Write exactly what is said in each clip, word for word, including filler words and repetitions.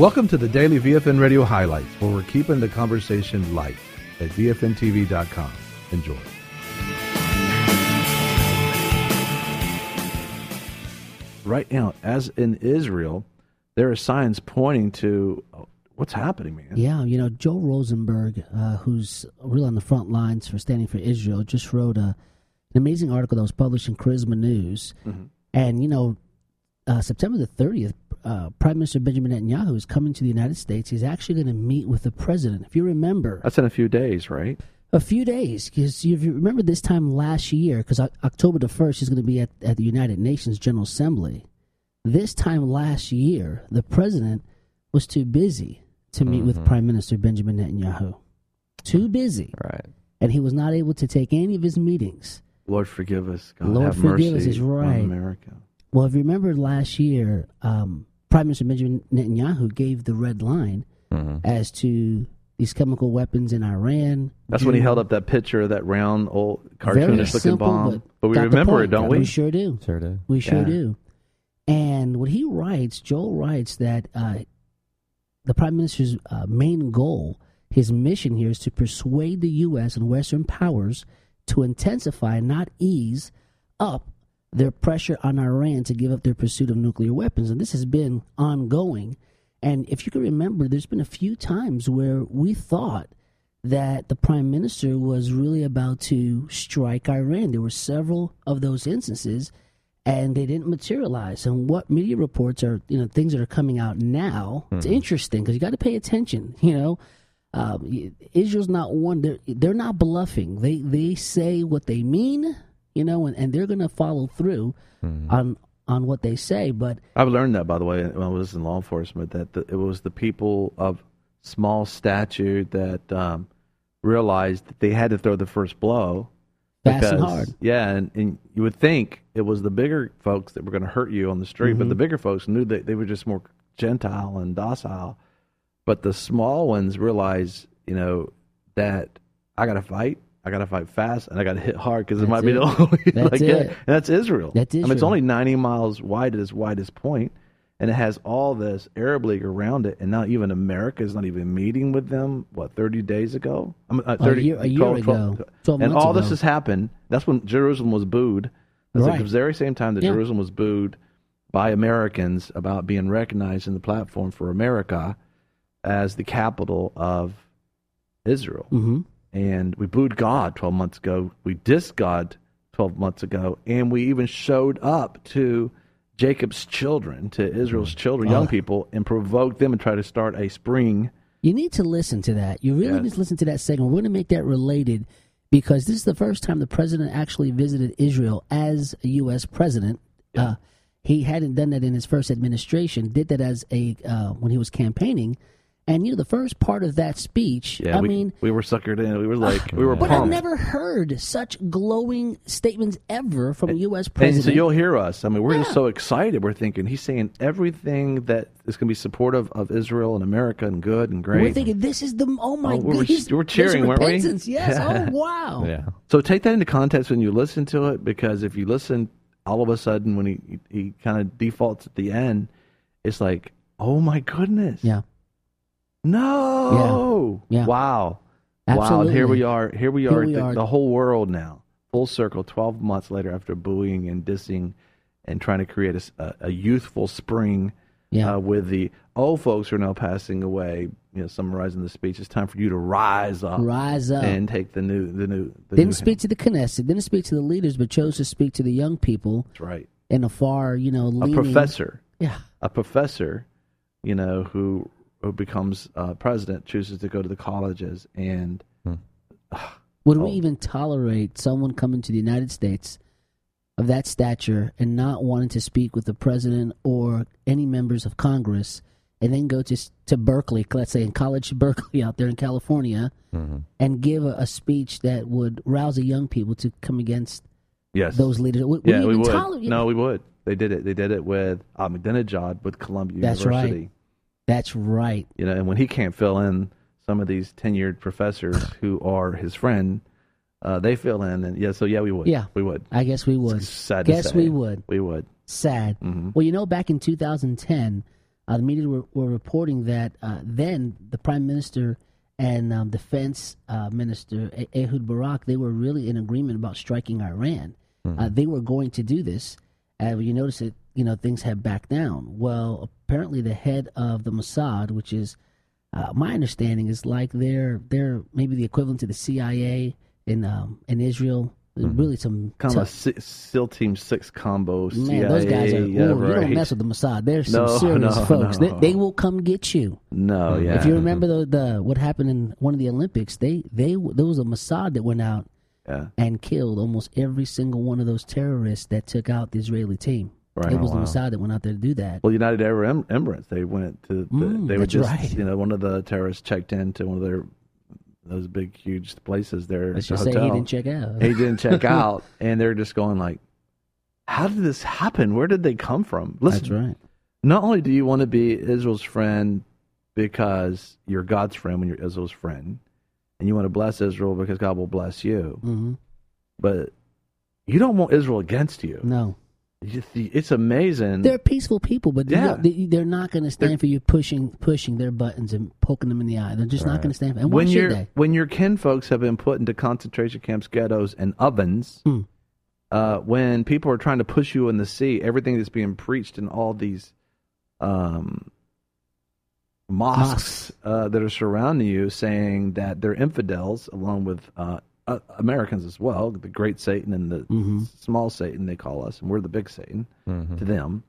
Welcome to the Daily V F N Radio Highlights, where we're keeping the conversation light at V F N T V dot com. Enjoy. Right now, as in Israel, there are signs pointing to what's happening, man. Yeah, you know, Joel Rosenberg, uh, who's really on the front lines for standing for Israel, just wrote a, an amazing article that was published in Charisma News. Mm-hmm. And, you know, uh, September the thirtieth, uh, Prime Minister Benjamin Netanyahu is coming to the United States. He's actually going to meet with the president. If you remember. That's in a few days, right? A few days, because if you remember this time last year, because October the first, he's going to be at, at the United Nations General Assembly. This time last year, the president was too busy to meet mm-hmm. with Prime Minister Benjamin Netanyahu. Too busy. Right. And he was not able to take any of his meetings. Lord, forgive us. God, Lord, have forgive mercy us is right. on America. Well, if you remember last year, um, Prime Minister Benjamin Netanyahu gave the red line mm-hmm. as to these chemical weapons in Iran. That's June. when he held up that picture of that round, old, cartoonish-looking bomb. But, but we remember it, don't we? We sure do. Sure do. We sure yeah. do. And what he writes, Joel writes that uh, the Prime Minister's uh, main goal, his mission here, is to persuade the U S and Western powers to intensify, not ease up, their pressure on Iran to give up their pursuit of nuclear weapons. And this has been ongoing. And if you can remember, there's been a few times where we thought that the Prime Minister was really about to strike Iran. There were several of those instances, and they didn't materialize. And what media reports are, you know, things that are coming out now, mm-hmm. it's interesting because you got to pay attention, you know. Um, Israel's not one, they're, they're not bluffing. They they say what they mean, you know, and, and they're going to follow through mm-hmm. on on what they say. But I've learned that, by the way, when I was in law enforcement, that the, it was the people of small stature that um, realized that they had to throw the first blow. Fast because, and hard. Yeah, and, and you would think it was the bigger folks that were going to hurt you on the street, mm-hmm. but the bigger folks knew that they were just more gentile and docile. But the small ones realized, you know, that I got to fight. I got to fight fast, and I got to hit hard because it might it. be the only that's like it. it. And that's Israel. That's Israel. I mean, it's only ninety miles wide at its widest point, and it has all this Arab League around it, and now even America is not even meeting with them. What, thirty days ago? I mean, uh, thirty, a year, a year twelve, ago, twelve, twelve and months all ago. this has happened. That's when Jerusalem was booed. That's right. like the very same time that yeah. Jerusalem was booed by Americans about being recognized in the platform for America as the capital of Israel. Mm-hmm. And we booed God twelve months ago. We dissed God twelve months ago. And we even showed up to Jacob's children, to Israel's children, young oh. people, and provoked them and tried to start a spring. You need to listen to that. You really yes. need to listen to that segment. We're going to make that related because this is the first time the president actually visited Israel as a U S president. Yeah. Uh, he hadn't done that in his first administration, did that as a uh, when he was campaigning. And, you know, the first part of that speech, yeah, I we, mean... We were suckered in. We were like, uh, we were But pumped. I've never heard such glowing statements ever from a U S president. And so you'll hear us. I mean, we're yeah. just so excited. We're thinking he's saying everything that is going to be supportive of Israel and America and good and great. We're thinking, this is the... Oh, my oh, we were, goodness. We were cheering, weren't we? Yes. Yeah. Oh, wow. Yeah. So take that into context when you listen to it, because if you listen, all of a sudden, when he, he kind of defaults at the end, it's like, oh, my goodness. Yeah. No. Yeah. yeah. Wow. Absolutely. Wow. Here we are. Here we are. Here we the, are. the whole world now. Full circle. Twelve months later, after booing and dissing, and trying to create a, a youthful spring. Yeah. Uh, with the old folks who are now passing away. You know, summarizing the speech. It's time for you to rise up. Rise up and take the new. The new. The didn't new speak to the Knesset. Didn't speak to the leaders, but chose to speak to the young people. That's right. In a far, you know, leaning, a professor. Yeah. A professor. You know who. who becomes uh, president, chooses to go to the colleges, and hmm. uh, would oh. we even tolerate someone coming to the United States of that stature and not wanting to speak with the president or any members of Congress, and then go to to Berkeley, let's say in College Berkeley out there in California, mm-hmm. and give a, a speech that would rouse the young people to come against yes. those leaders? Would, yeah, would we, we would. Tolerate? No, we would. They did it. They did it with Ahmadinejad with Columbia That's University. Right. That's right. You know, and when he can't fill in some of these tenured professors who are his friend, uh, they fill in, and yeah, so yeah, we would. Yeah, we would. I guess we would. It's sad guess to say. we would. We would. Sad. Mm-hmm. Well, you know, back in two thousand ten, Uh, the media were, were reporting that uh, then the prime minister and um, defense uh, minister Ehud Barak, they were really in agreement about striking Iran. Mm-hmm. Uh, they were going to do this. Uh, you notice that you know things have backed down. Well, apparently the head of the Mossad, which is uh, my understanding, is like they're they're maybe the equivalent to the C I A in um, in Israel. Mm-hmm. Really, some kind tough, of a SEAL Team Six combo. Man, C I A, those guys are. yeah, Ooh, right. You don't mess with the Mossad. They're some No, serious no, folks. no. They, they will come get you. No, yeah. If you remember the, the what happened in one of the Olympics, they they there was a Mossad that went out yeah. and killed almost every single one of those terrorists that took out the Israeli team. Right. It was Oh, the wow. Mossad that went out there to do that. Well, United Arab Em- Emirates, they went to. The, Mm, they were that's just, right. you know, one of the terrorists checked into one of their those big, huge places there. Let's the just say hotel. he didn't check out. He didn't check out, and they're just going like, "How did this happen? Where did they come from?" Listen, That's right. not only do you want to be Israel's friend because you're God's friend when you're Israel's friend, and you want to bless Israel because God will bless you, Mm-hmm. but you don't want Israel against you. No, You- It's amazing. they're peaceful people, but Yeah. they, they're not going to stand They're- for you pushing pushing their buttons and poking them in the eye. They're just not Right. going to stand for. And why when should your they? when your kin folks have been put into concentration camps, ghettos, and ovens, Hmm. uh, when people are trying to push you in the sea, everything that's being preached in all these um, mosques, Mosques. Uh, that are surrounding you, saying that they're infidels, along with uh, uh, Americans as well, the great Satan and the Mhm. small Satan they call us, and we're the big Satan Mhm. to them.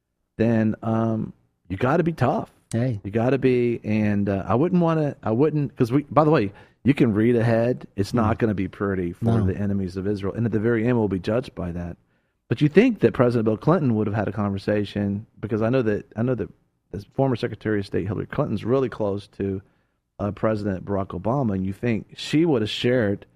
Then um, you got to be tough. Hey, You got to be, and uh, I wouldn't want to. I wouldn't, because we. By the way, you can read ahead. It's not going to be pretty for No. the enemies of Israel, and at the very end, we'll be judged by that. But you think that President Bill Clinton would have had a conversation, because I know that I know that the former Secretary of State Hillary Clinton's really close to uh, President Barack Obama, and you think she would have shared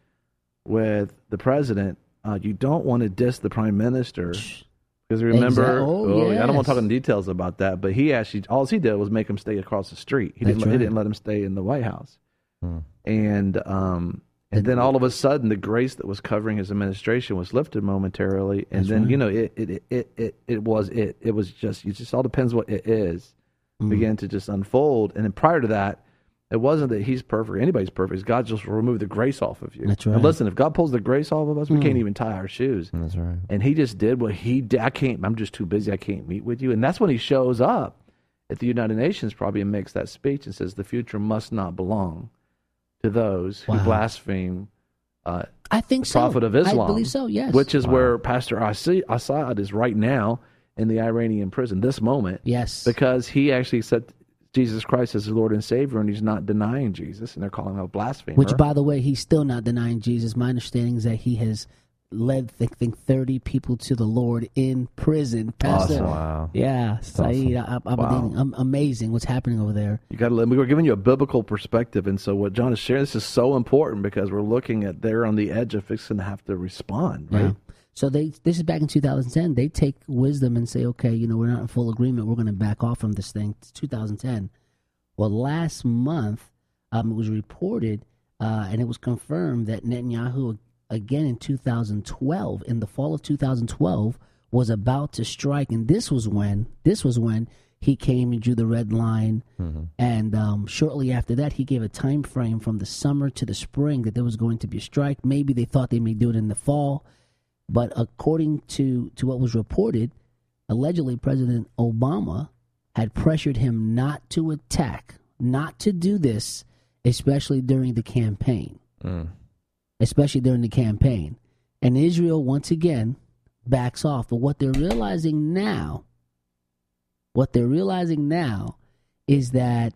with the president. Uh, you don't want to diss the prime minister. Because remember, Exact- oh, oh, I don't want to talk yes. in details about that, but he actually, all he did was make him stay across the street. He didn't, That's he right. didn't let him stay in the White House. Hmm. And um, and then all of a sudden, the grace that was covering his administration was lifted momentarily, and That's then right. you know it it, it it it was it it was just it just all depends what it is Mm. began to just unfold. And then prior to that, it wasn't that he's perfect, anybody's perfect. God just removed the grace off of you. That's And right. listen, if God pulls the grace off of us, we Mm. can't even tie our shoes. That's right. And he just did what he did. I can't, I'm just too busy. I can't meet with you. And that's when he shows up at the United Nations, probably, and makes that speech and says, the future must not belong to those who Wow. blaspheme uh, I think the so. Prophet of Islam. I believe so. Yes. Which is Wow. where Pastor Asi- Assad is right now in the Iranian prison, this moment. Yes. Because he actually said Jesus Christ as his Lord and Savior, and he's not denying Jesus, and they're calling him a blasphemer. Which, by the way, he's still not denying Jesus. My understanding is that he has led, I think, thirty people to the Lord in prison. Pastor, Awesome. Wow. yeah, Saeed Ab- Abedin, Wow. um, amazing what's happening over there. You got to. We were giving you a biblical perspective, and so what John is sharing, this is so important because we're looking at they're on the edge of fixing to have to respond, right? Yeah. So they this is back in two thousand ten. They take wisdom and say, okay, you know, we're not in full agreement. We're going to back off from this thing. It's two thousand ten. Well, last month, um, it was reported uh, and it was confirmed that Netanyahu, again in two thousand twelve, in the fall of two thousand twelve, was about to strike, and this was when this was when he came and drew the red line, Mm-hmm. and um, shortly after that, he gave a time frame from the summer to the spring that there was going to be a strike. Maybe they thought they may do it in the fall, but according to to what was reported, allegedly President Obama had pressured him not to attack, not to do this, especially during the campaign. Mm. Especially during the campaign. And Israel, once again, backs off. But what they're realizing now, what they're realizing now is that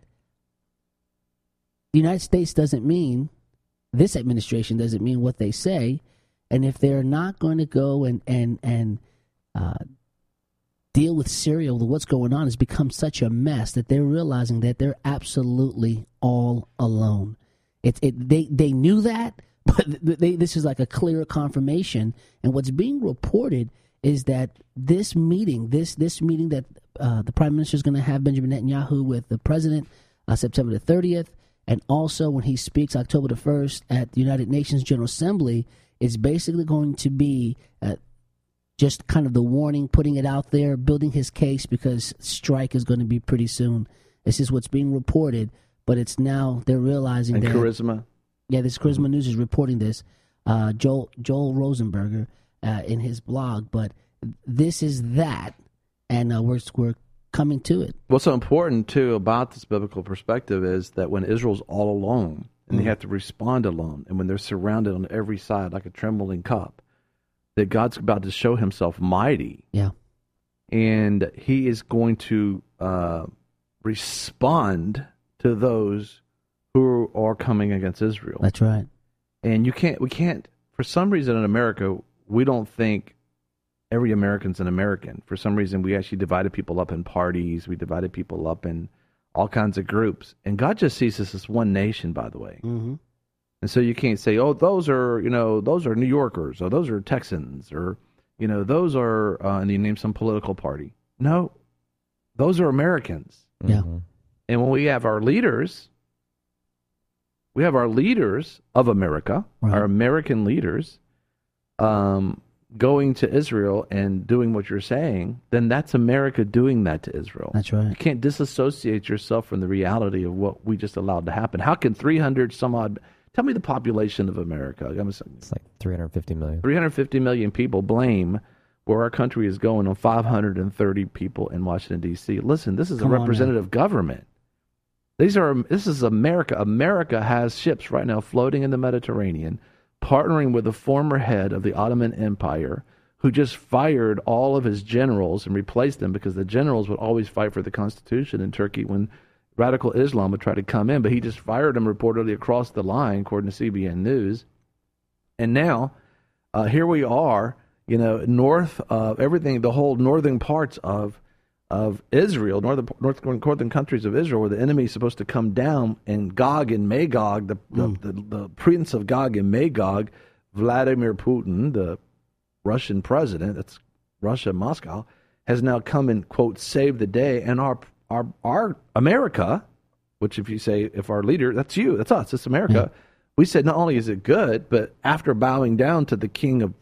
the United States doesn't mean, this administration doesn't mean what they say. And if they're not going to go and, and, and uh, deal with Syria, with what's going on, has become such a mess that they're realizing that they're absolutely all alone. It, it, they, they knew that, but they, this is like a clear confirmation. And what's being reported is that this meeting, this this meeting that uh, the prime minister is going to have, Benjamin Netanyahu, with the president, uh, September the thirtieth, and also when he speaks October the first at the United Nations General Assembly, is basically going to be uh, just kind of the warning, putting it out there, building his case because strike is going to be pretty soon. This is what's being reported, but it's now they're realizing and that. Charisma. Yeah, this Charisma News is reporting this. Uh, Joel Joel Rosenberger uh, in his blog, but this is that, and uh, we're we're coming to it. What's so important too about this biblical perspective is that when Israel's all alone and mm. they have to respond alone, and when they're surrounded on every side like a trembling cup, that God's about to show Himself mighty. Yeah, and He is going to uh, respond to those who are coming against Israel. That's right. And you can't, we can't, for some reason in America, we don't think every American's an American. For some reason, we actually divided people up in parties. We divided people up in all kinds of groups. And God just sees us as one nation, by the way. Mm-hmm. And so you can't say, oh, those are, you know, those are New Yorkers, or those are Texans, or, you know, those are, uh, and you name some political party. No, those are Americans. Yeah. Mm-hmm. And when we have our leaders, we have our leaders of America, right. our American leaders, um, going to Israel and doing what you're saying, then that's America doing that to Israel. That's right. You can't disassociate yourself from the reality of what we just allowed to happen. How can three hundred some odd, tell me the population of America. I'm it's like three hundred fifty million. three hundred fifty million people blame where our country is going on five hundred thirty people in Washington, D C. Listen, this is Come a representative government. These are, this is America. America has ships right now floating in the Mediterranean, partnering with the former head of the Ottoman Empire, who just fired all of his generals and replaced them because the generals would always fight for the Constitution in Turkey when radical Islam would try to come in. But he just fired them reportedly across the line, according to C B N News. And now, uh, here we are, you know, north of everything, the whole northern parts of of Israel, northern, north, northern countries of Israel, where the enemy is supposed to come down, and Gog and Magog, the, mm. the, the, the prince of Gog and Magog, Vladimir Putin, the Russian president, that's Russia, Moscow, has now come and, quote, saved the day. And our, our, our America, which if you say, if our leader, that's you, that's us, it's America, mm. we said not only is it good, but after bowing down to the king of,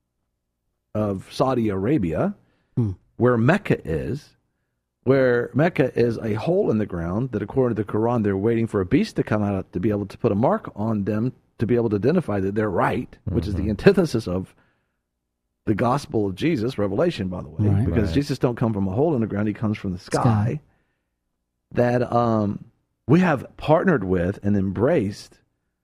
of Saudi Arabia, mm. where Mecca is, where Mecca is a hole in the ground that, according to the Quran, they're waiting for a beast to come out to be able to put a mark on them to be able to identify that they're right, mm-hmm. which is the antithesis of the gospel of Jesus, Revelation, by the way, right. because right. Jesus don't come from a hole in the ground, He comes from the sky, sky. that um, we have partnered with and embraced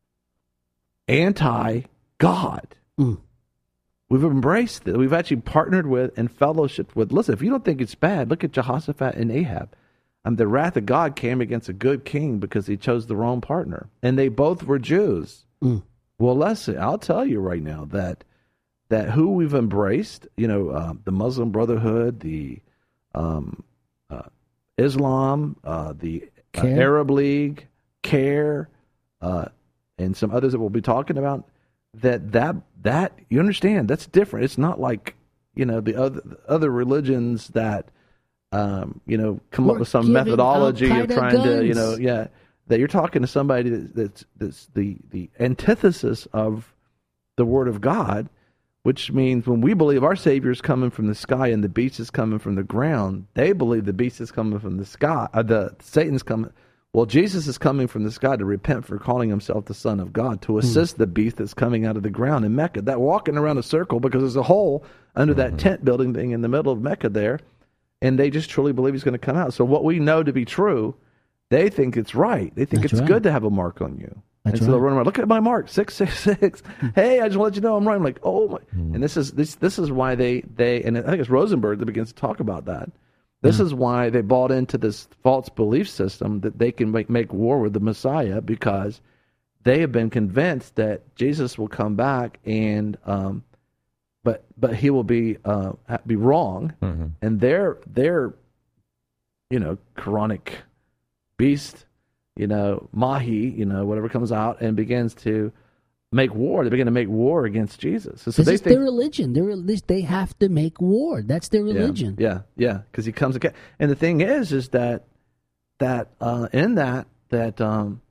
anti-God. Mm. We've embraced it. We've actually partnered with and fellowshiped with. Listen, if you don't think it's bad, look at Jehoshaphat and Ahab. Um, the wrath of God came against a good king because he chose the wrong partner. And they both were Jews. Mm. Well, listen, I'll tell you right now that that who we've embraced, you know, uh, the Muslim Brotherhood, the um, uh, Islam, uh, the uh, Arab League, CARE, uh, and some others that we'll be talking about, that that that you understand that's different. It's not like, you know, the other other religions that um, you know come We're up with some methodology of trying guns. to, you know, yeah, that you're talking to somebody that's, that's that's the the antithesis of the Word of God, which means when we believe our Savior is coming from the sky and the beast is coming from the ground, they believe the beast is coming from the sky. Uh, the Satan's coming. Well, Jesus is coming from the sky to repent for calling Himself the Son of God, to assist mm. the beast that's coming out of the ground in Mecca. That walking around a circle because there's a hole under mm-hmm. that tent building thing in the middle of Mecca there, and they just truly believe He's going to come out. So what we know to be true, they think it's right. They think That's it's right. good to have a mark on you. That's and so right. they'll run around, look at my mark, six six six. Hey, I just want to let you know I'm right. I'm like, oh my. Mm. And this is this this is why they they and I think it's Rosenberg that begins to talk about that. This yeah. is why they bought into this false belief system that they can make, make war with the Messiah, because they have been convinced that Jesus will come back and um, but but He will be uh, be wrong, mm-hmm. and their their you know Quranic beast, you know Mahi, you know whatever comes out and begins to make war. They begin to make war against Jesus. So this they is think, their religion. They're, they have to make war. That's their religion. Yeah, yeah, because He comes again. And the thing is, is that that uh, in that that um,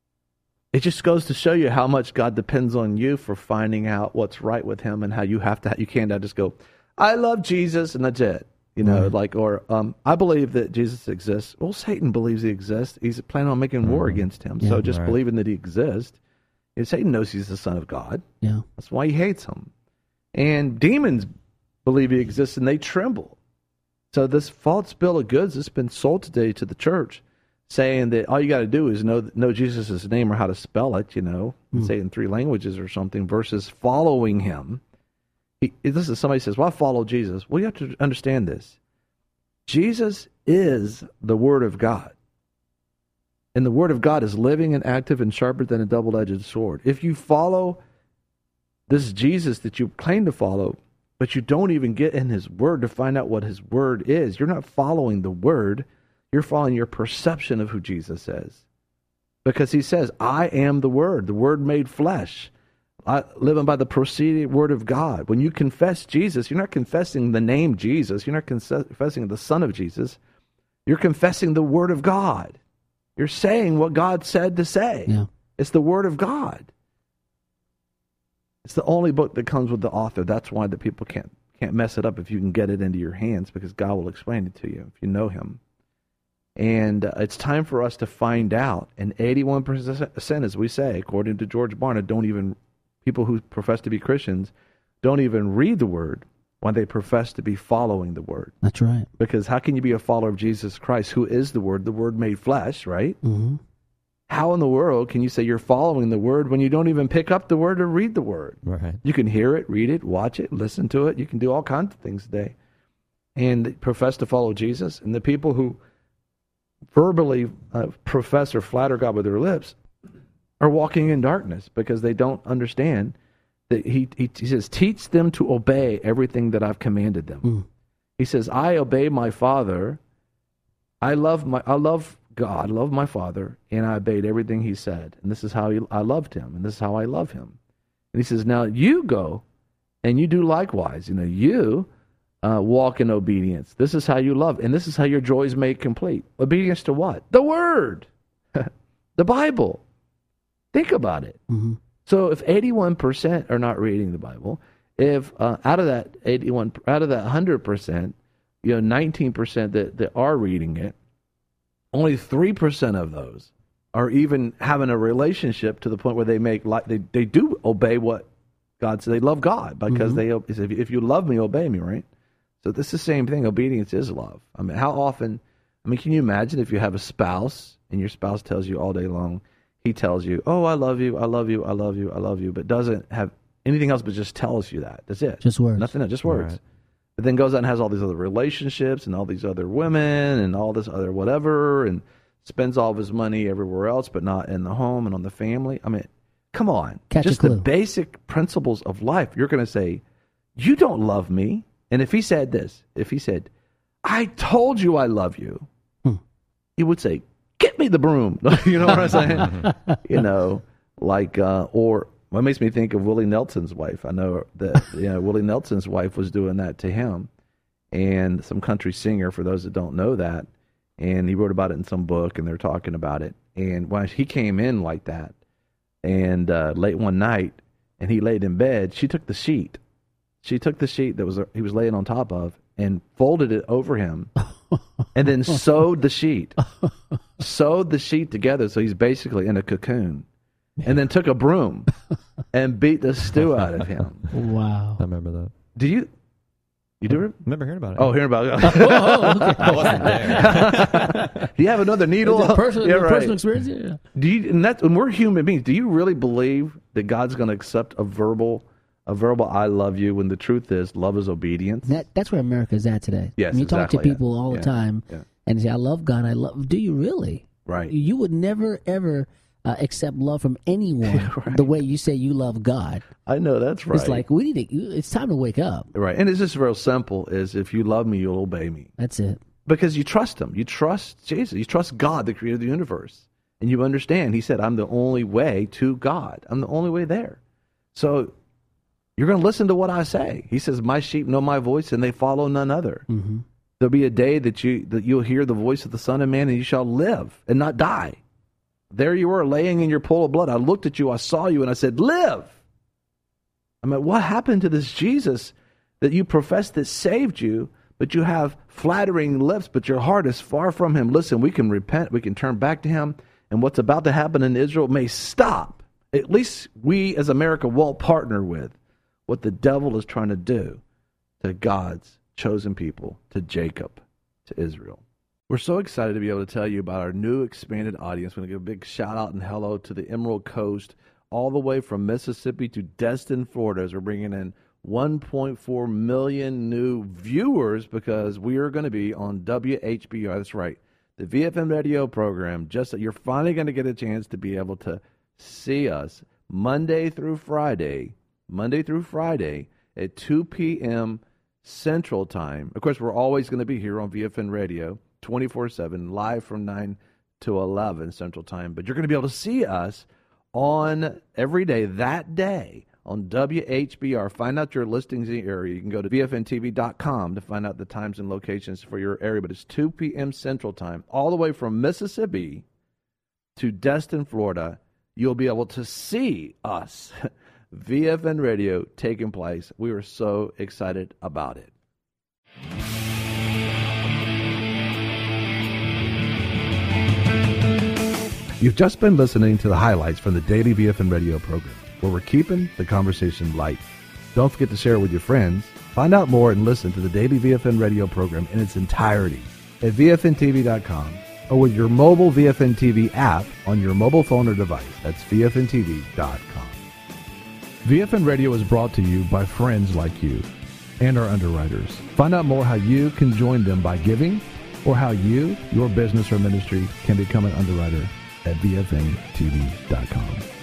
it just goes to show you how much God depends on you for finding out what's right with Him, and how you have to. You can't just go, I love Jesus, and that's it. You know, Right. like, or um, I believe that Jesus exists. Well, Satan believes he exists. He's planning on making war against him. Yeah. So just Right. believing that he exists, and Satan knows he's the Son of God. Yeah. That's why he hates him. And demons believe he exists, and they tremble. So this false bill of goods that's been sold today to the church, saying that all you got to do is know know Jesus' name or how to spell it, you know, and Mm. say it in three languages or something, versus following him. He, this is somebody says, "Well, I follow Jesus." Well, you have to understand this: Jesus is the Word of God, and the Word of God is living and active and sharper than a double-edged sword. If you follow this Jesus that you claim to follow, but you don't even get in his word to find out what his word is, you're not following the word, you're following your perception of who Jesus is. Because he says, I am the word, the word made flesh. I, living by the proceeding word of God. When you confess Jesus, you're not confessing the name Jesus, you're not confessing the Son of Jesus, you're confessing the word of God. You're saying what God said to say. Yeah. It's the word of God. It's the only book that comes with the author. That's why the people can't can't mess it up if you can get it into your hands, because God will explain it to you if you know him. And uh, it's time for us to find out. And eighty-one percent, as we say, according to George Barna, don't even, people who profess to be Christians, don't even read the word when they profess to be following the word. That's right. Because how can you be a follower of Jesus Christ, who is the word, the word made flesh, right? Mm-hmm. How in the world can you say you're following the word when you don't even pick up the word or read the word? Right. You can hear it, read it, watch it, listen to it. You can do all kinds of things today. And they profess to follow Jesus. And the people who verbally uh, profess or flatter God with their lips are walking in darkness because they don't understand that he, he, he says, teach them to obey everything that I've commanded them. Mm. He says, I obey my Father. I love my, I love God, I love my Father, and I obeyed everything he said. And this is how he, I loved him, and this is how I love him. And he says, now you go and you do likewise. You know, you uh, walk in obedience. This is how you love, and this is how your joy is made complete. Obedience to what? The Word, the Bible. Think about it. Mm-hmm. So if eighty-one percent are not reading the Bible, if uh, out of that eighty-one, out of that one hundred percent, you know, nineteen percent that, that are reading it, only three percent of those are even having a relationship to the point where they make like they, they do obey what God said. They love God because mm-hmm. they if if you love me, obey me, right? So this is the same thing. Obedience is love. I mean, how often? I mean, can you imagine if you have a spouse and your spouse tells you all day long, he tells you, "Oh, I love you, I love you, I love you, I love you," but doesn't have anything else, but just tells you that. That's it. Just words. Nothing else, just words. Right. But then goes out and has all these other relationships and all these other women and all this other whatever, and spends all of his money everywhere else, but not in the home and on the family. I mean, come on. Catch a Just the clue. basic principles of life. You're going to say, you don't love me. And if he said this, if he said, I told you I love you, Hmm. you would say, get me the broom. You know what I'm saying? You know, like, uh, or what makes me think of Willie Nelson's wife. I know that, you know, Willie Nelson's wife was doing that to him, and some country singer, for those that don't know that, and he wrote about it in some book, and they're talking about it. And when he came in like that, and uh, late one night, and he laid in bed, she took the sheet. She took the sheet that was he was laying on top of and folded it over him, and then sewed the sheet, sewed the sheet together, so he's basically in a cocoon, and then took a broom and beat the stew out of him. Wow. I remember that. Do you? You do? I remember hearing about it. Oh, hearing about it. Oh, okay. I wasn't there. Do you have another needle? Is it personal, Yeah, right. personal experience? Yeah. Do you? And that's when we're human beings. Do you really believe that God's going to accept a verbal, a verbal "I love you" when the truth is love is obedience? That, that's where America is at today. Yes, when you exactly, talk to people yeah. all the Yeah, time yeah. and say, I love God, I love, do you really? Right. You would never, ever uh, accept love from anyone Right. the way you say you love God. I know that's right. It's like, we need to, it's time to wake up. Right, and it's just real simple: is if you love me, you'll obey me. That's it. Because you trust him. You trust Jesus. You trust God, the creator of the universe. And you understand, he said, I'm the only way to God. I'm the only way there. So you're going to listen to what I say. He says, my sheep know my voice and they follow none other. Mm-hmm. There'll be a day that, you, that you'll hear the voice of the Son of Man and you shall live and not die. There you were laying in your pool of blood. I looked at you, I saw you, and I said, live. I mean, what happened to this Jesus that you profess that saved you, but you have flattering lips, but your heart is far from him. Listen, we can repent, we can turn back to him, and what's about to happen in Israel may stop. At least we as America won't partner with what the devil is trying to do to God's chosen people, to Jacob, to Israel. We're so excited to be able to tell you about our new expanded audience. We're going to give a big shout out and hello to the Emerald Coast, all the way from Mississippi to Destin, Florida, as we're bringing in one point four million new viewers because we are going to be on W H B R. That's right, the V F M radio program. Just that you're finally going to get a chance to be able to see us Monday through Friday, Monday through Friday at two p.m. Central Time. Of course, we're always going to be here on V F N Radio twenty-four seven, live from nine to eleven Central Time. But you're going to be able to see us on every day that day on W H B R. Find out your listings in the area. You can go to V F N T V dot com to find out the times and locations for your area. But it's two p.m. Central Time, all the way from Mississippi to Destin, Florida. You'll be able to see us, V F N Radio, taking place. We are so excited about it. You've just been listening to the highlights from the daily V F N Radio program, where we're keeping the conversation light. Don't forget to share it with your friends. Find out more and listen to the daily V F N Radio program in its entirety at V F N T V dot com or with your mobile V F N T V app on your mobile phone or device. That's V F N T V dot com. V F N Radio is brought to you by friends like you and our underwriters. Find out more how you can join them by giving or how you, your business or ministry, can become an underwriter at V F N T V dot com.